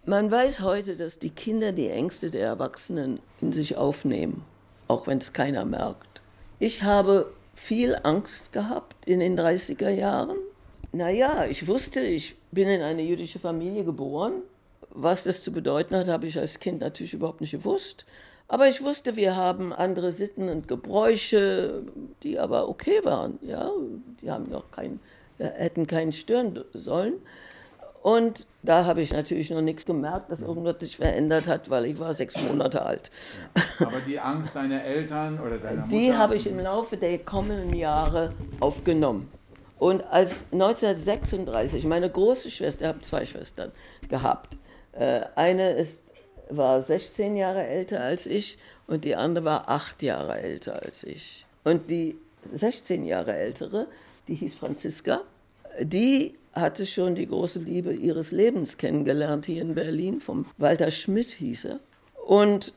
Man weiß heute, dass die Kinder die Ängste der Erwachsenen in sich aufnehmen, auch wenn es keiner merkt. Ich habe viel Angst gehabt in den 30er Jahren. Naja, ich wusste, ich bin in eine jüdische Familie geboren. Was das zu bedeuten hat, habe ich als Kind natürlich überhaupt nicht gewusst. Aber ich wusste, wir haben andere Sitten und Gebräuche, die aber okay waren. Ja? Die haben hätten keinen stören sollen. Und da habe ich natürlich noch nichts gemerkt, dass irgendwas sich verändert hat, weil ich war 6 Monate alt. Ja. Aber die Angst deiner Eltern oder deiner Mutter? Die habe ich im Laufe der kommenden Jahre aufgenommen. Und als 1936, meine große Schwester, ich habe 2 Schwestern gehabt. Eine war 16 Jahre älter als ich und die andere war 8 Jahre älter als ich. Und die 16 Jahre ältere, die hieß Franziska, die hatte schon die große Liebe ihres Lebens kennengelernt hier in Berlin, vom Walter Schmidt hieß er. Und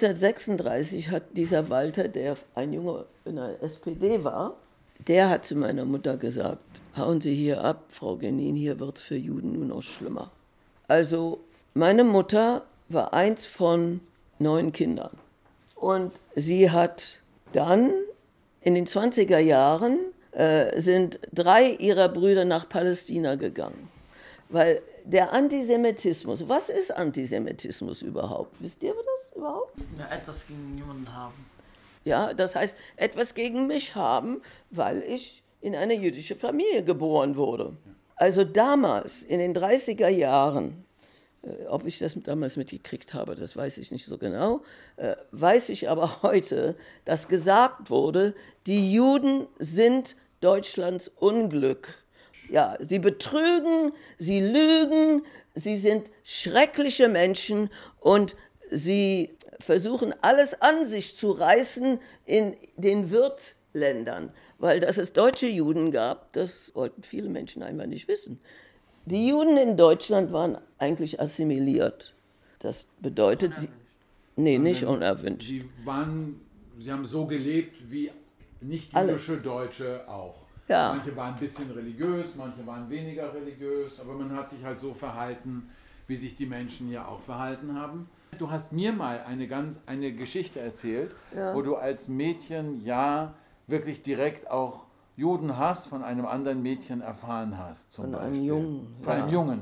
1936 hat dieser Walter, der ein Junge in der SPD war, der hat zu meiner Mutter gesagt, hauen Sie hier ab, Frau Genin, hier wird es für Juden nur noch schlimmer. Also meine Mutter war eins von 9 Kindern. Und sie hat dann in den 20er Jahren sind 3 ihrer Brüder nach Palästina gegangen. Weil der Antisemitismus, was ist Antisemitismus überhaupt? Wisst ihr das überhaupt? Ja, etwas gegen jemanden haben. Ja, das heißt, etwas gegen mich haben, weil ich in eine jüdische Familie geboren wurde. Also damals, in den 30er Jahren, ob ich das damals mitgekriegt habe, das weiß ich nicht so genau, weiß ich aber heute, dass gesagt wurde, die Juden sind Deutschlands Unglück. Ja, sie betrügen, sie lügen, sie sind schreckliche Menschen und sie versuchen alles an sich zu reißen in den Wirtsländern. Weil dass es deutsche Juden gab, das wollten viele Menschen einfach nicht wissen. Die Juden in Deutschland waren eigentlich assimiliert. Das bedeutet, nicht unerwünscht. Sie haben so gelebt wie nicht-jüdische Deutsche auch. Ja. Manche waren ein bisschen religiös, manche waren weniger religiös, aber man hat sich halt so verhalten, wie sich die Menschen ja auch verhalten haben. Du hast mir mal eine Geschichte erzählt, wo du als Mädchen wirklich direkt auch Judenhass von einem anderen Mädchen erfahren hast, zum Beispiel. Einem Jungen. Von einem Jungen.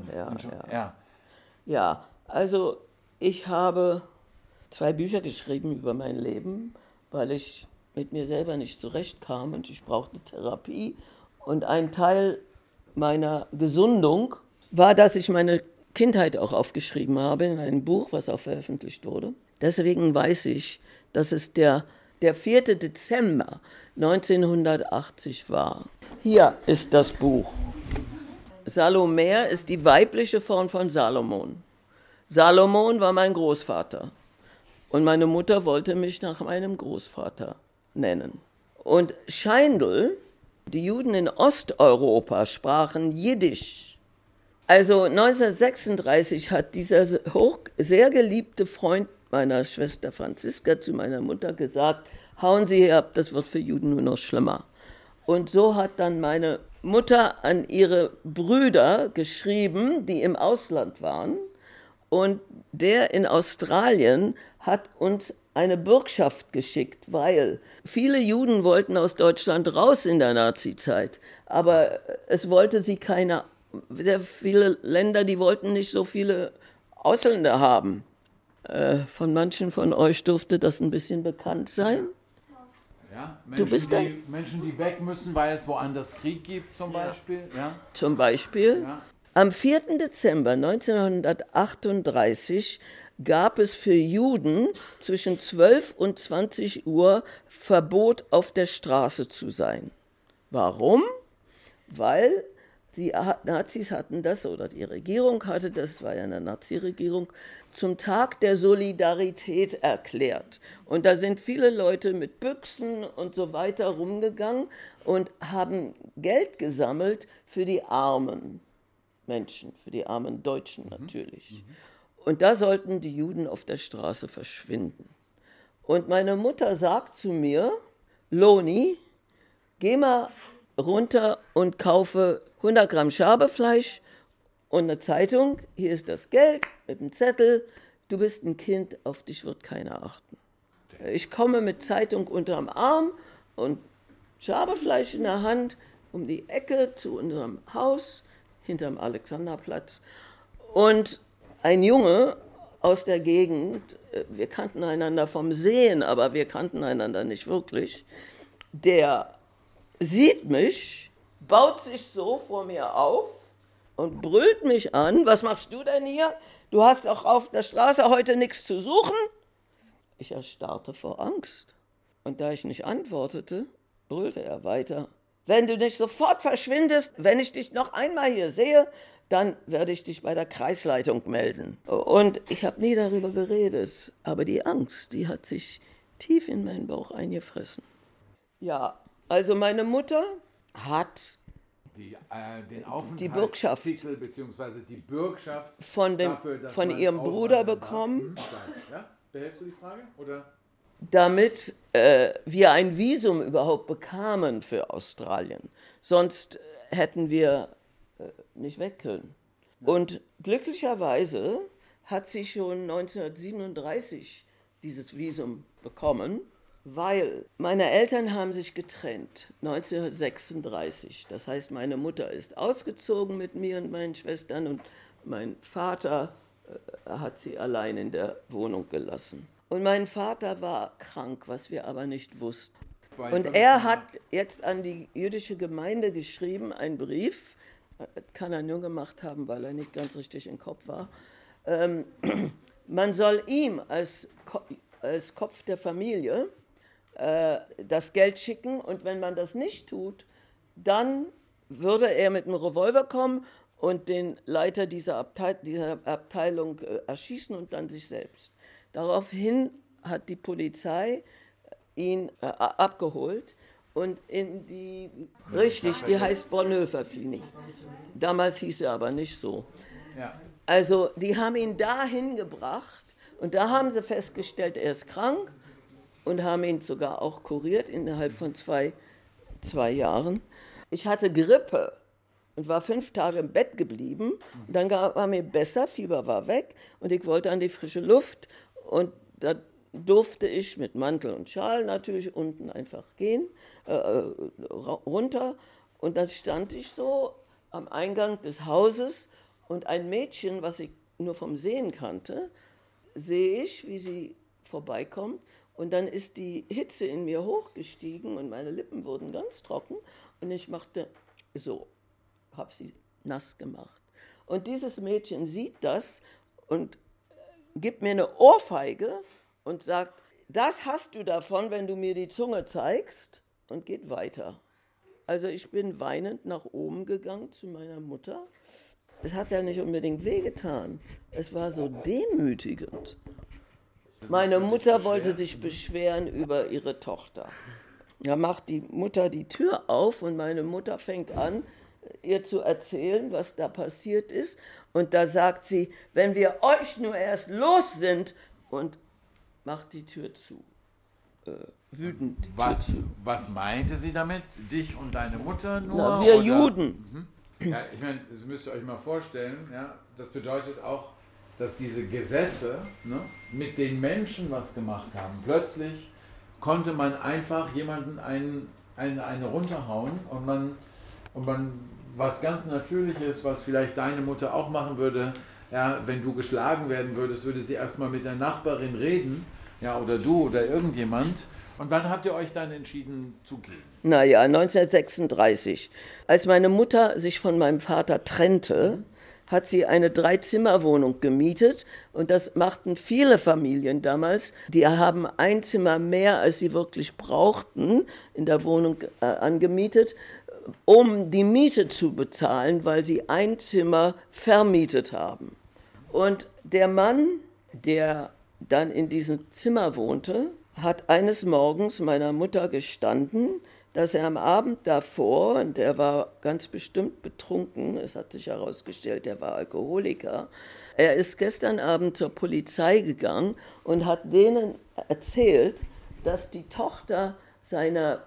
Ja, also ich habe 2 Bücher geschrieben über mein Leben, weil ich mit mir selber nicht zurechtkam und ich brauchte Therapie. Und ein Teil meiner Gesundung war, dass ich meine Kindheit auch aufgeschrieben habe in einem Buch, was auch veröffentlicht wurde. Deswegen weiß ich, dass es der 4. Dezember 1980 war. Hier ist das Buch. Salome ist die weibliche Form von Salomon. Salomon war mein Großvater. Und meine Mutter wollte mich nach meinem Großvater nennen. Und Scheindl, die Juden in Osteuropa sprachen Jiddisch. Also 1936 hat dieser sehr geliebte Freund meiner Schwester Franziska zu meiner Mutter gesagt, hauen Sie hier ab, das wird für Juden nur noch schlimmer. Und so hat dann meine Mutter an ihre Brüder geschrieben, die im Ausland waren. Und der in Australien hat uns eine Bürgschaft geschickt, weil viele Juden wollten aus Deutschland raus in der Nazizeit, aber es wollte sie keiner, sehr viele Länder, die wollten nicht so viele Ausländer haben. Von manchen von euch dürfte das ein bisschen bekannt sein. Ja, Menschen, die weg müssen, weil es woanders Krieg gibt zum Beispiel. Ja. Zum Beispiel. Ja. Am 4. Dezember 1938 gab es für Juden zwischen 12 und 20 Uhr Verbot, auf der Straße zu sein. Warum? Weil die Nazis hatten das, oder die Regierung hatte das, war ja eine Nazi-Regierung, zum Tag der Solidarität erklärt. Und da sind viele Leute mit Büchsen und so weiter rumgegangen und haben Geld gesammelt für die armen Menschen, für die armen Deutschen natürlich. Und da sollten die Juden auf der Straße verschwinden. Und meine Mutter sagt zu mir, Loni, geh mal runter und kaufe 100 Gramm Schabefleisch und eine Zeitung, hier ist das Geld mit dem Zettel, du bist ein Kind, auf dich wird keiner achten. Ich komme mit Zeitung unterm Arm und Schaberfleisch in der Hand um die Ecke zu unserem Haus hinterm Alexanderplatz. Und ein Junge aus der Gegend, wir kannten einander vom Sehen, aber wir kannten einander nicht wirklich, der sieht mich, baut sich so vor mir auf und brüllt mich an, was machst du denn hier? Du hast doch auf der Straße heute nichts zu suchen? Ich erstarrte vor Angst. Und da ich nicht antwortete, brüllte er weiter. Wenn du nicht sofort verschwindest, wenn ich dich noch einmal hier sehe, dann werde ich dich bei der Kreisleitung melden. Und ich habe nie darüber geredet, aber die Angst, die hat sich tief in meinen Bauch eingefressen. Ja, also meine Mutter hat die Bürgschaft beziehungsweise die Bürgschaft von ihrem Bruder bekommen. Ja? Behältst du die Frage? Oder? Damit wir ein Visum überhaupt bekamen für Australien. Sonst hätten wir nicht weg können. Und glücklicherweise hat sie schon 1937 dieses Visum bekommen, weil meine Eltern haben sich getrennt, 1936. Das heißt, meine Mutter ist ausgezogen mit mir und meinen Schwestern und mein Vater hat sie allein in der Wohnung gelassen. Und mein Vater war krank, was wir aber nicht wussten. Und er hat jetzt an die jüdische Gemeinde geschrieben, einen Brief, kann er nur gemacht haben, weil er nicht ganz richtig im Kopf war. Man soll ihm als Kopf der Familie das Geld schicken und wenn man das nicht tut, dann würde er mit einem Revolver kommen und den Leiter dieser Abteilung erschießen und dann sich selbst. Daraufhin hat die Polizei ihn abgeholt und in die heißt Bonhoeffer Klinik. Damals hieß er aber nicht so. Ja. Also die haben ihn dahin gebracht und da haben sie festgestellt, er ist krank und haben ihn sogar auch kuriert innerhalb von zwei Jahren. Ich hatte Grippe und war 5 Tage im Bett geblieben. Und dann war mir besser, Fieber war weg und ich wollte an die frische Luft. Und da durfte ich mit Mantel und Schal natürlich unten einfach gehen, runter. Und dann stand ich so am Eingang des Hauses und ein Mädchen, was ich nur vom Sehen kannte, sehe ich, wie sie vorbeikommt. Und dann ist die Hitze in mir hochgestiegen und meine Lippen wurden ganz trocken. Und ich machte so, habe sie nass gemacht. Und dieses Mädchen sieht das und gibt mir eine Ohrfeige und sagt, das hast du davon, wenn du mir die Zunge zeigst, und geht weiter. Also ich bin weinend nach oben gegangen zu meiner Mutter. Es hat ja nicht unbedingt wehgetan. Es war so demütigend. Meine Mutter wollte sich beschweren über ihre Tochter. Da macht die Mutter die Tür auf und meine Mutter fängt an, ihr zu erzählen, was da passiert ist. Und da sagt sie, wenn wir euch nur erst los sind, und macht die Tür zu. Wütend. Was meinte sie damit? Dich und deine Mutter nur? Na, wir oder? Juden. Ja, ich meine, das müsst ihr euch mal vorstellen, ja, das bedeutet auch, dass diese Gesetze, ne, mit den Menschen was gemacht haben. Plötzlich konnte man einfach jemanden eine runterhauen und man was ganz Natürliches, was vielleicht deine Mutter auch machen würde, ja, wenn du geschlagen werden würdest, würde sie erstmal mit der Nachbarin reden, ja, oder du oder irgendjemand. Und wann habt ihr euch dann entschieden zu gehen? Naja, 1936. Als meine Mutter sich von meinem Vater trennte, hat sie eine 3-Zimmer-Wohnung gemietet und das machten viele Familien damals. Die haben ein Zimmer mehr, als sie wirklich brauchten, in der Wohnung angemietet, um die Miete zu bezahlen, weil sie ein Zimmer vermietet haben. Und der Mann, der dann in diesem Zimmer wohnte, hat eines Morgens meiner Mutter gestanden, dass er am Abend davor, und er war ganz bestimmt betrunken, es hat sich herausgestellt, er war Alkoholiker, er ist gestern Abend zur Polizei gegangen und hat denen erzählt, dass die Tochter seiner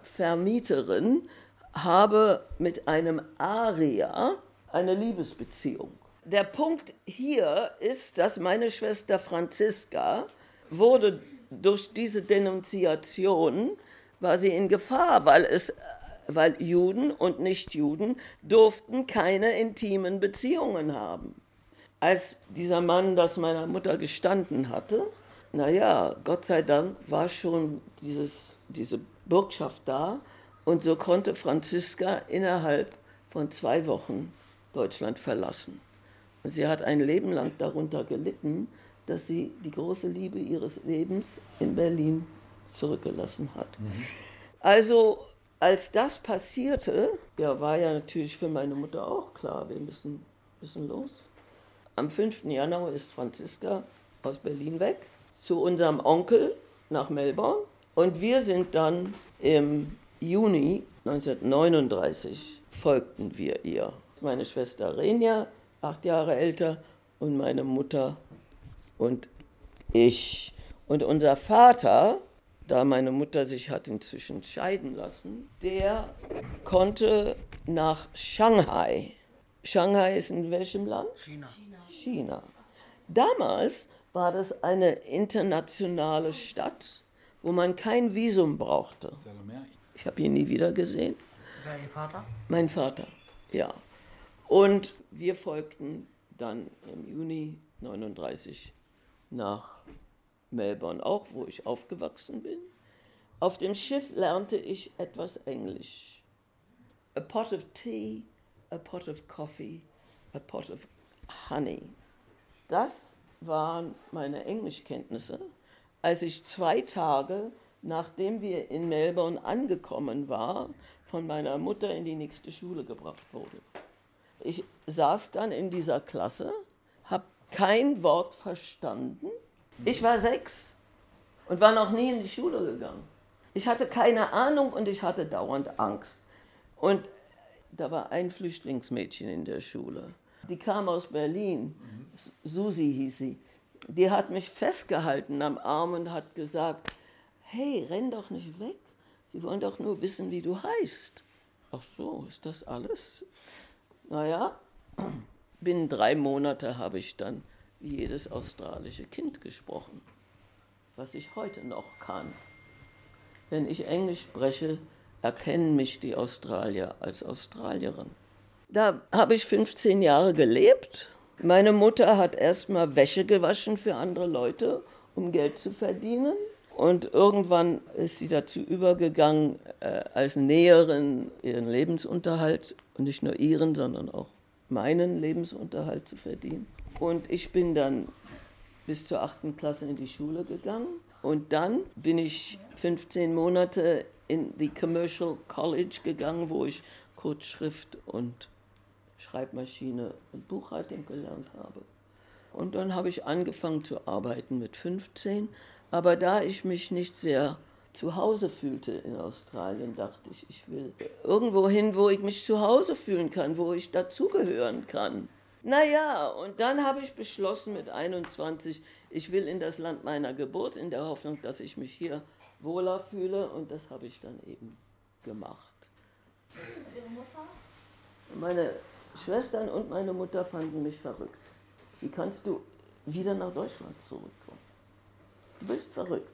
Vermieterin habe mit einem Arier eine Liebesbeziehung. Der Punkt hier ist, dass meine Schwester Franziska wurde durch diese Denunziation, war sie in Gefahr, weil Juden und Nichtjuden durften keine intimen Beziehungen haben. Als dieser Mann das meiner Mutter gestanden hatte, naja, Gott sei Dank war schon diese Bürgschaft da und so konnte Franziska innerhalb von 2 Wochen Deutschland verlassen. Und sie hat ein Leben lang darunter gelitten, dass sie die große Liebe ihres Lebens in Berlin zurückgelassen hat. Also, als das passierte, ja, war ja natürlich für meine Mutter auch klar, wir müssen los. Am 5. Januar ist Franziska aus Berlin weg, zu unserem Onkel nach Melbourne. Und wir sind dann im Juni 1939, folgten wir ihr. Meine Schwester Renia, 8 Jahre älter, und meine Mutter und ich. Und unser Vater, da meine Mutter sich hat inzwischen scheiden lassen, der konnte nach Shanghai. Shanghai ist in welchem Land? China. Damals war das eine internationale Stadt, wo man kein Visum brauchte. Ich habe ihn nie wieder gesehen. Wer, Ihr Vater? Mein Vater, ja. Und wir folgten dann im Juni 1939 nach Melbourne, auch wo ich aufgewachsen bin. Auf dem Schiff lernte ich etwas Englisch. A pot of tea, a pot of coffee, a pot of honey. Das waren meine Englischkenntnisse, als ich 2 Tage, nachdem wir in Melbourne angekommen waren, von meiner Mutter in die nächste Schule gebracht wurde. Ich saß dann in dieser Klasse, habe kein Wort verstanden. Ich war 6 und war noch nie in die Schule gegangen. Ich hatte keine Ahnung und ich hatte dauernd Angst. Und da war ein Flüchtlingsmädchen in der Schule. Die kam aus Berlin, Susi hieß sie. Die hat mich festgehalten am Arm und hat gesagt, hey, renn doch nicht weg. Sie wollen doch nur wissen, wie du heißt. Ach so, ist das alles? Naja, binnen 3 Monate habe ich dann wie jedes australische Kind gesprochen, was ich heute noch kann. Wenn ich Englisch spreche, erkennen mich die Australier als Australierin. Da habe ich 15 Jahre gelebt. Meine Mutter hat erstmal Wäsche gewaschen für andere Leute, um Geld zu verdienen. Und irgendwann ist sie dazu übergegangen, als Näherin ihren Lebensunterhalt, und nicht nur ihren, sondern auch meinen Lebensunterhalt zu verdienen. Und ich bin dann bis zur 8. Klasse in die Schule gegangen. Und dann bin ich 15 Monate in die Commercial College gegangen, wo ich Kurzschrift und Schreibmaschine und Buchhaltung gelernt habe. Und dann habe ich angefangen zu arbeiten mit 15. Aber da ich mich nicht sehr zu Hause fühlte in Australien, dachte ich, ich will irgendwo hin, wo ich mich zu Hause fühlen kann, wo ich dazugehören kann. Naja, und dann habe ich beschlossen mit 21, ich will in das Land meiner Geburt, in der Hoffnung, dass ich mich hier wohler fühle, und das habe ich dann eben gemacht. Ihre Mutter? Meine Schwestern und meine Mutter fanden mich verrückt. Wie kannst du wieder nach Deutschland zurückkommen? Du bist verrückt.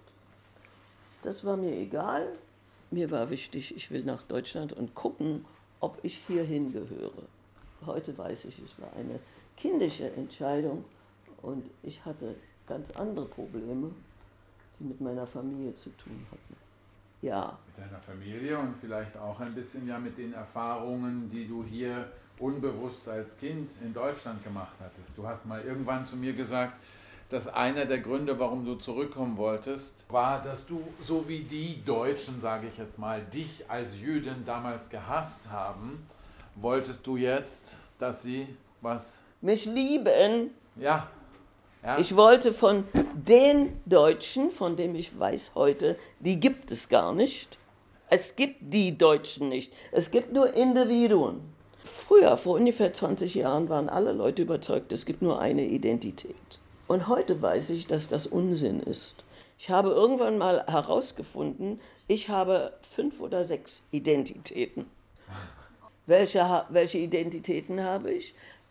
Das war mir egal. Mir war wichtig, ich will nach Deutschland und gucken, ob ich hierhin gehöre. Heute weiß ich, es war eine kindische Entscheidung und ich hatte ganz andere Probleme, die mit meiner Familie zu tun hatten. Ja. Mit deiner Familie und vielleicht auch ein bisschen ja mit den Erfahrungen, die du hier unbewusst als Kind in Deutschland gemacht hattest. Du hast mal irgendwann zu mir gesagt, dass einer der Gründe, warum du zurückkommen wolltest, war, dass du, so wie die Deutschen, sage ich jetzt mal, dich als Jüdin damals gehasst haben, wolltest du jetzt, dass sie was... Mich lieben. Ja. Ja. Ich wollte von den Deutschen, von denen ich weiß heute, die gibt es gar nicht. Es gibt die Deutschen nicht. Es gibt nur Individuen. Früher, vor ungefähr 20 Jahren, waren alle Leute überzeugt, es gibt nur eine Identität. Und heute weiß ich, dass das Unsinn ist. Ich habe irgendwann mal herausgefunden, ich habe 5 oder 6 Identitäten. Welche Identitäten habe ich?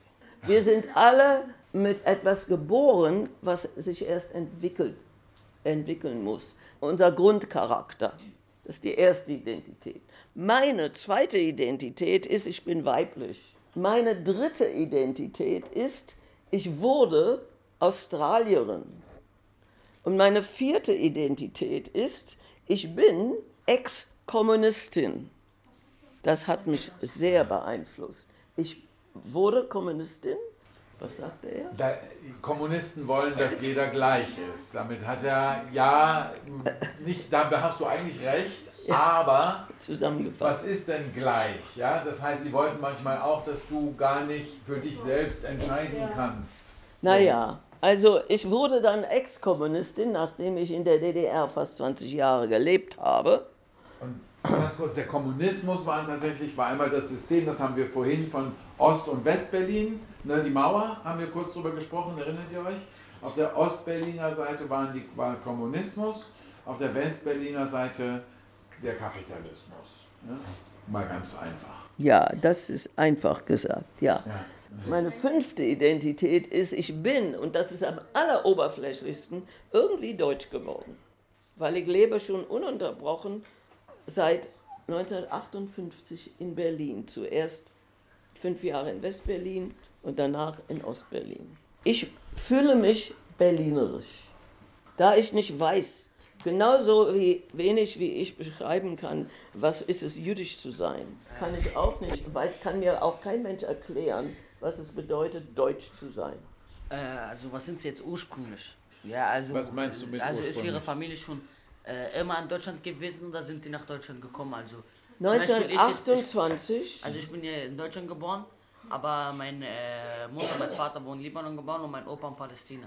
Wir sind alle mit etwas geboren, was sich erst entwickeln muss. Unser Grundcharakter, das ist die erste Identität. Meine zweite Identität ist, ich bin weiblich. Meine dritte Identität ist, ich wurde Australierin. Und meine vierte Identität ist, ich bin Ex-Kommunistin. Das hat mich sehr beeinflusst. Ich wurde Kommunistin. Was sagte er? Kommunisten wollen, dass jeder gleich ist. Damit hat er, ja, nicht, da hast du eigentlich recht, ja, aber was ist denn gleich? Ja, das heißt, sie wollten manchmal auch, dass du gar nicht für dich selbst entscheiden kannst. So. Naja, also ich wurde dann Ex-Kommunistin, nachdem ich in der DDR fast 20 Jahre gelebt habe. Und ganz kurz, der Kommunismus war einmal das System, das haben wir vorhin von Ost- und West-Berlin, ne, die Mauer, haben wir kurz drüber gesprochen, erinnert ihr euch? Auf der Ost-Berliner Seite war Kommunismus, auf der West-Berliner Seite der Kapitalismus. Ne? Mal ganz einfach. Ja, das ist einfach gesagt, ja. Meine fünfte Identität ist, ich bin, und das ist am alleroberflächlichsten, irgendwie deutsch geworden. Weil ich lebe schon ununterbrochen seit 1958 in Berlin. Zuerst 5 Jahre in Westberlin und danach in Ostberlin. Ich fühle mich berlinerisch, da ich nicht weiß, genauso wenig wie ich beschreiben kann, was ist es, jüdisch zu sein, kann ich auch nicht, kann mir auch kein Mensch erklären, was es bedeutet, deutsch zu sein. Also was sind Sie jetzt ursprünglich? Ja, also, was meinst du mit ursprünglich? Ist Ihre Familie schon immer in Deutschland gewesen oder sind die nach Deutschland gekommen? Also 1928. Also ich bin hier in Deutschland geboren, aber meine Mutter und mein Vater wurden in Libanon geboren und mein Opa in Palästina.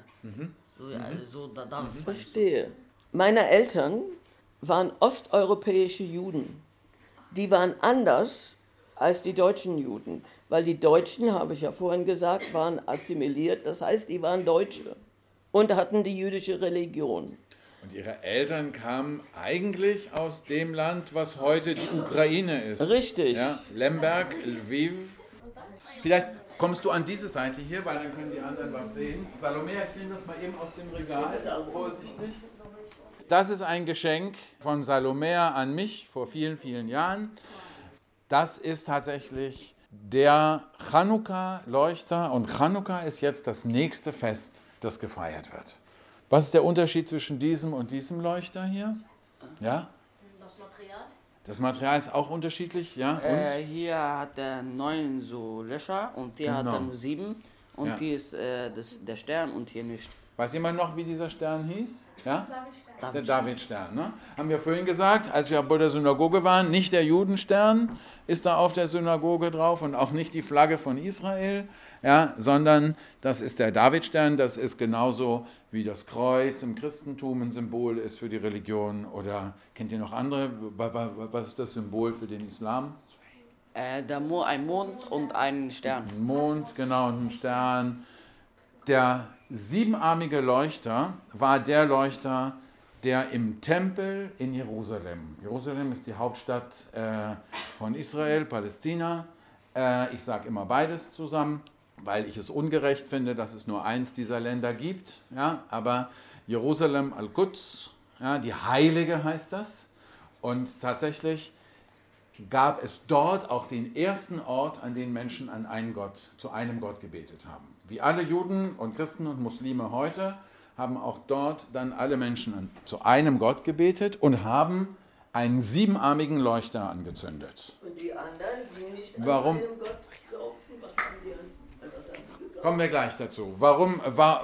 Da ich verstehe. Meine Eltern waren osteuropäische Juden. Die waren anders als die deutschen Juden, weil die Deutschen, habe ich ja vorhin gesagt, waren assimiliert, das heißt, die waren Deutsche und hatten die jüdische Religion. Und ihre Eltern kamen eigentlich aus dem Land, was heute die Ukraine ist. Richtig. Ja, Lemberg, Lviv. Vielleicht kommst du an diese Seite hier, weil dann können die anderen was sehen. Salome, ich nehme das mal eben aus dem Regal, vorsichtig. Das ist ein Geschenk von Salome an mich vor vielen, vielen Jahren. Das ist tatsächlich der Chanukka-Leuchter und Chanukka ist jetzt das nächste Fest, das gefeiert wird. Was ist der Unterschied zwischen diesem und diesem Leuchter hier? Ja? Das Material? Das Material ist auch unterschiedlich, ja? Hier hat er 9 so Löcher und hier hat er nur 7 und hier ist der Stern und hier nicht. Weiß jemand noch, wie dieser Stern hieß? Ja? Davidstern. Der Davidstern, ne? Haben wir vorhin gesagt, als wir bei der Synagoge waren, nicht der Judenstern ist da auf der Synagoge drauf und auch nicht die Flagge von Israel, ja, sondern das ist der Davidstern, das ist genauso wie das Kreuz im Christentum ein Symbol ist für die Religion. Oder kennt ihr noch andere? Was ist das Symbol für den Islam? Ein Mond und ein Stern. Ein Mond, genau, und ein Stern. Der siebenarmige Leuchter war der Leuchter, der im Tempel in Jerusalem ist die Hauptstadt von Israel, Palästina. Ich sage immer beides zusammen, weil ich es ungerecht finde, dass es nur eins dieser Länder gibt. Ja, aber Jerusalem al-Quds, ja, die Heilige heißt das. Und tatsächlich gab es dort auch den ersten Ort, an dem Menschen zu einem Gott gebetet haben. Wie alle Juden und Christen und Muslime heute haben auch dort dann alle Menschen zu einem Gott gebetet und haben einen siebenarmigen Leuchter angezündet. Und die anderen, die nicht Warum? an einen Gott glaubten, was haben die an? Kommen wir gleich dazu. Warum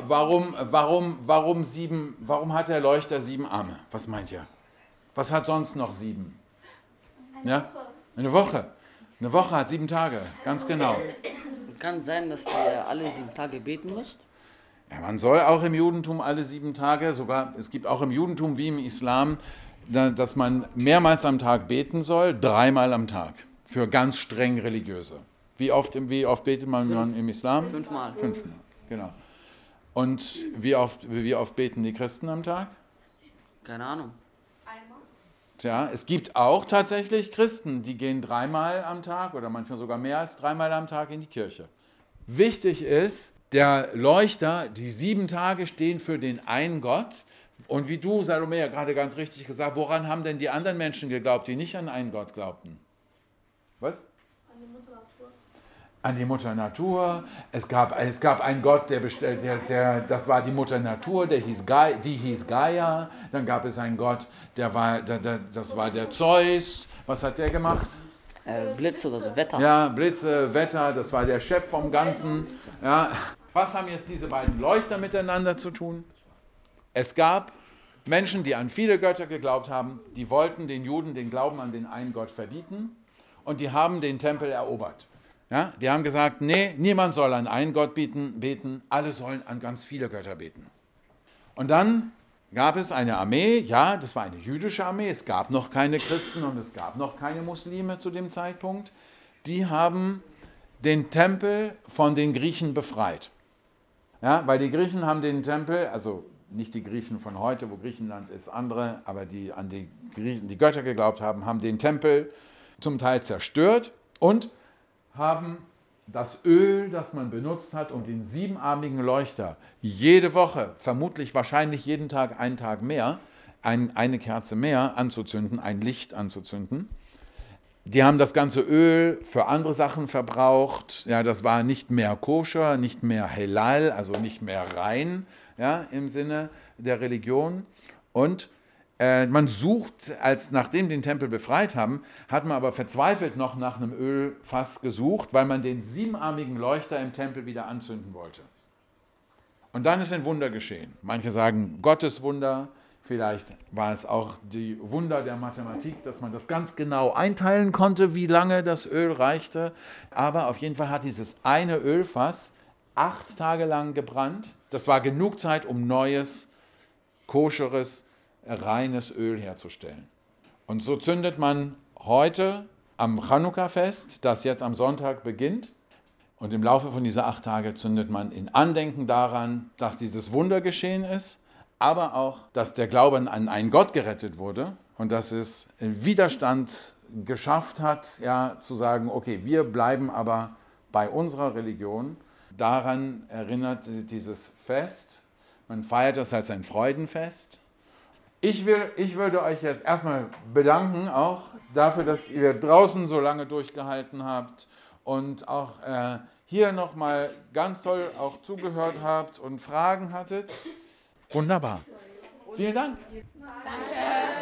hat der Leuchter 7 Arme? Was meint ihr? Was hat sonst noch 7? Ja? Eine Woche. Eine Woche hat 7 Tage, ganz genau. Kann sein, dass ihr alle 7 Tage beten müsst? Ja, man soll auch im Judentum alle 7 Tage, sogar es gibt auch im Judentum wie im Islam, dass man mehrmals am Tag beten soll, 3-mal am Tag, für ganz streng Religiöse. Wie oft betet man im Islam? 5-mal. 5-mal, genau. Und wie oft beten die Christen am Tag? Keine Ahnung. Einmal. Tja, es gibt auch tatsächlich Christen, die gehen 3-mal am Tag oder manchmal sogar mehr als 3-mal am Tag in die Kirche. wichtig ist, der Leuchter, die 7 Tage stehen für den einen Gott. Und wie du, Salome, ja gerade ganz richtig gesagt, woran haben denn die anderen Menschen geglaubt, die nicht an einen Gott glaubten? Was? An die Mutter Natur. An die Mutter Natur. Es gab einen Gott, das war die Mutter Natur, die hieß Gaia. Dann gab es einen Gott, das war der Zeus. Was hat der gemacht? Blitze oder so, Wetter. Ja, Blitze, Wetter, das war der Chef vom Ganzen. Ja. Was haben jetzt diese beiden Leuchter miteinander zu tun? Es gab Menschen, die an viele Götter geglaubt haben, die wollten den Juden den Glauben an den einen Gott verbieten und die haben den Tempel erobert. Ja, die haben gesagt, nee, niemand soll an einen Gott beten, alle sollen an ganz viele Götter beten. Und dann gab es eine Armee, ja, das war eine jüdische Armee, es gab noch keine Christen und es gab noch keine Muslime zu dem Zeitpunkt, die haben den Tempel von den Griechen befreit. Ja, weil die Griechen haben den Tempel, also nicht die Griechen von heute, wo Griechenland ist, andere, aber die an die Griechen, die Götter geglaubt haben, haben den Tempel zum Teil zerstört und haben das Öl, das man benutzt hat, um den 7-armigen Leuchter jede Woche, vermutlich wahrscheinlich jeden Tag einen Tag mehr, eine Kerze mehr anzuzünden, ein Licht anzuzünden. Die haben das ganze Öl für andere Sachen verbraucht. Ja, das war nicht mehr koscher, nicht mehr halal, also nicht mehr rein, ja, im Sinne der Religion. Und man sucht, nachdem den Tempel befreit haben, hat man aber verzweifelt noch nach einem Ölfass gesucht, weil man den 7-armigen Leuchter im Tempel wieder anzünden wollte. Und dann ist ein Wunder geschehen. Manche sagen Gottes Wunder, vielleicht war es auch die Wunder der Mathematik, dass man das ganz genau einteilen konnte, wie lange das Öl reichte. Aber auf jeden Fall hat dieses eine Ölfass 8 Tage lang gebrannt. Das war genug Zeit, um neues, koscheres, reines Öl herzustellen. Und so zündet man heute am Chanukka-Fest, das jetzt am Sonntag beginnt, und im Laufe von dieser 8 Tage zündet man in Andenken daran, dass dieses Wunder geschehen ist, aber auch, dass der Glaube an einen Gott gerettet wurde und dass es Widerstand geschafft hat, ja, zu sagen, okay, wir bleiben aber bei unserer Religion. Daran erinnert dieses Fest. Man feiert das als ein Freudenfest. Ich würde euch jetzt erstmal bedanken, auch dafür, dass ihr draußen so lange durchgehalten habt und auch hier nochmal ganz toll auch zugehört habt und Fragen hattet. Wunderbar. Vielen Dank. Danke.